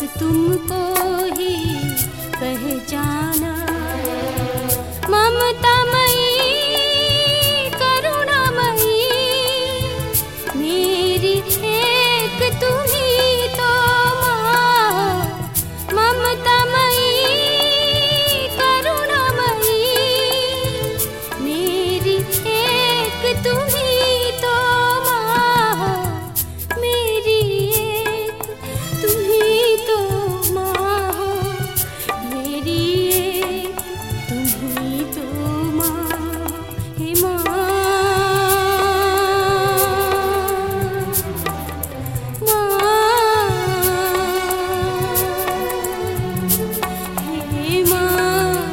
तुमको ही पहचाना। ममतामयी करुणामयी मेरी एक तुम ही तो माँ हो। ममतामयी करुणामयी मेरी एक तुम ही तो माँ हो। मेरी एक तुम ही तो माँ हो। मेरी एक तुम ही तो माँ। हे माँ, हे माँ।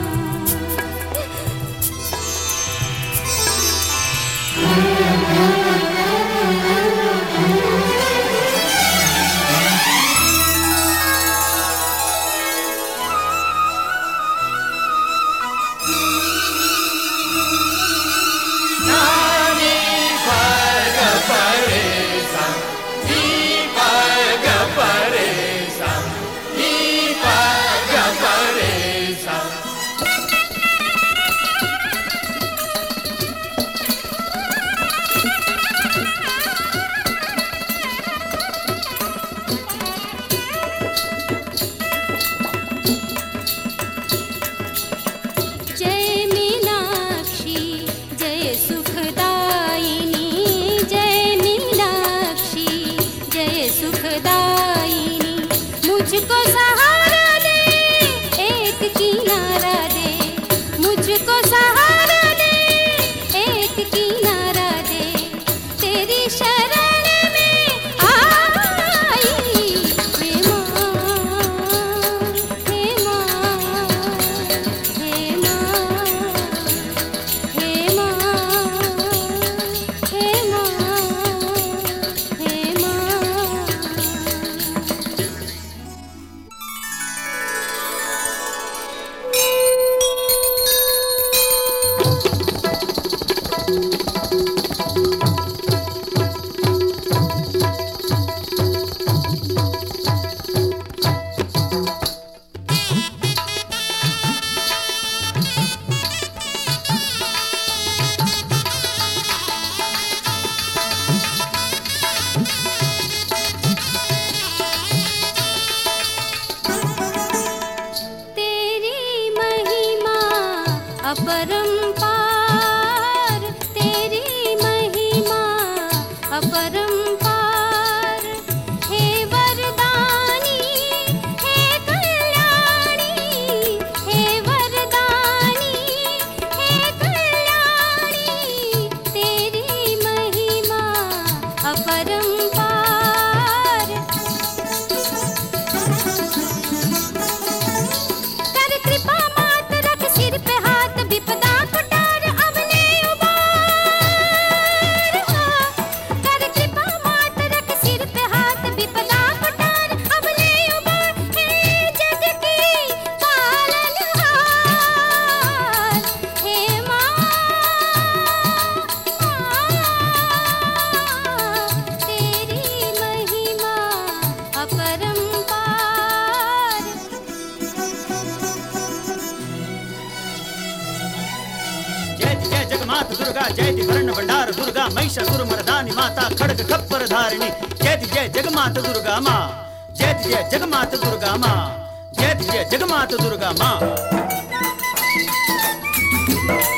जय मीनाक्षी जय सुखदायिनी। जय मीनाक्षी जय सुखदायिनी। मुझको सहारा दे एक किनारा दे। मुझको सहारा दे एक किनारा दे। तेरी शरण में आई। हे माँ, हे माँ, हे माँ, हे माँ, हे माँ, हे माँ। तेरी महिमा अपरंपार। तेरी महिमा अपरंपार। हे वरदानी हे कल्याणी। हे वरदानी हे कल्याणी। तेरी महिमा अपरंपार। कर कृपा मात रख सिर पे हाथ। विपदा को टार अवने उबार। कर कृपा मात रख सिर पे हाथ। विपदा को टार अवने उबार। हे जग की पालनहार। हे माँ, तेरी महिमा अपरंपार। जयति जय जगमात दुर्गा जयति वर्ण भंडार दुर्गा महिषासुर मर्दानी माता खड्ग खप्पर धारिणी। जयति जय जगमात दुर्गा माँ। जयति जय जगमात दुर्गा माँ। जयति जय जगमात दुर्गा माँ।